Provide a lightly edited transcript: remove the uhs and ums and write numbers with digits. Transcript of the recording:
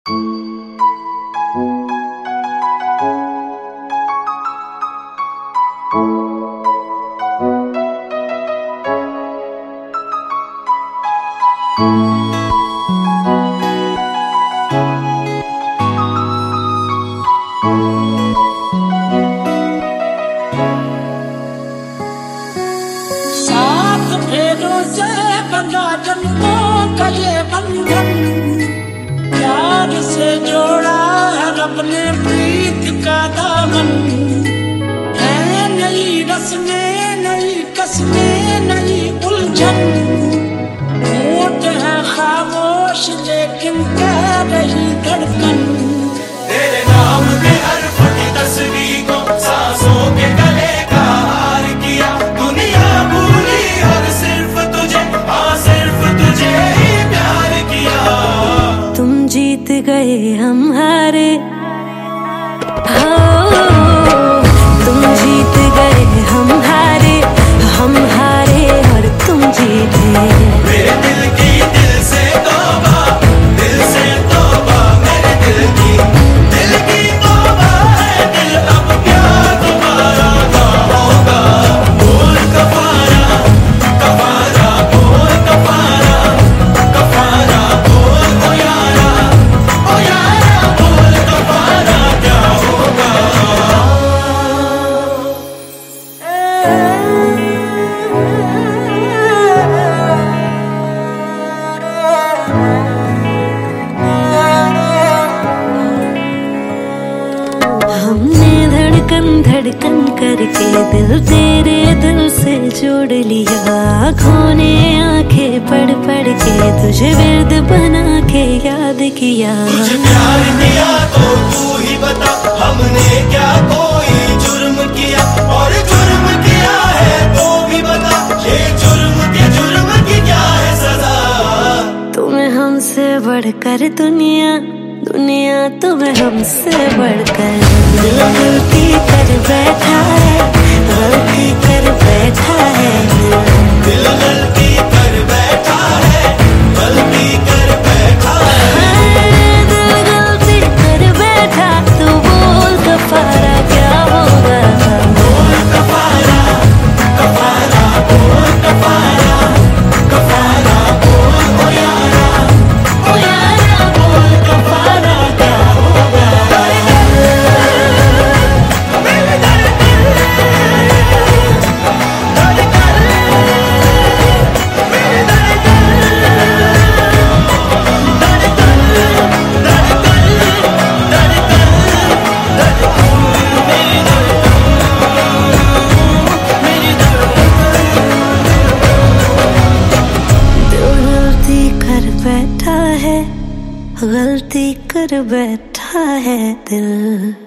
साथ फेरों से बंधा जन्मों का ये बंधन, प्यार से जोड़ा है रब ने प्रीत का दामन। है नई रस्में नई कस्में नई उलझन, होठ है खामोश लेकिन कह रही धड़कन। तेरे नाम के हर्फ की तस्वीर को सांसों के गले का हार किया, दुनिया भूली और सिर्फ तुझे, हाँ सिर्फ तुझे ही प्यार किया। तुम जीत गए हम हारे, तुम जीत गए हम हारे और तुम जीते। मेरे दिल की दिल से तौबा, दिल से तौबा, मेरे दिल की तौबा है। दिल अब क्या दोबारा ना होगा, बोल कफारा कफारा, बोल कफारा कफारा, बोल ओ यारा बोल कफारा क्या होगा। हमने धड़कन धड़कन करके दिल तेरे दिल से जोड़ लिया, आँखों ने आंखें पढ़ पढ़ के तुझे विर्द बना के याद किया। तुझे प्यार किया तो तू ही बता, हमने क्या कोई जुर्म किया, और जुर्म किया है तो भी बता, ये जुर्म की क्या है सजा। तुम्हें हमसे बढ़कर दुनिया, दुनिया तुम्हें हमसे बढ़कर। दिल गलती कर बैठा है, गलती कर बैठा है। दिल गलती कर बैठा है, गलती कर बैठा है। दिल गलती कर बैठा, तू बोल कफारा क्या होगा। बोल कफारा कफारा, बोल कफारा कफारा, बोल ओ यारा बोल कफारा क्या होगा। गलती कर बैठा है दिल।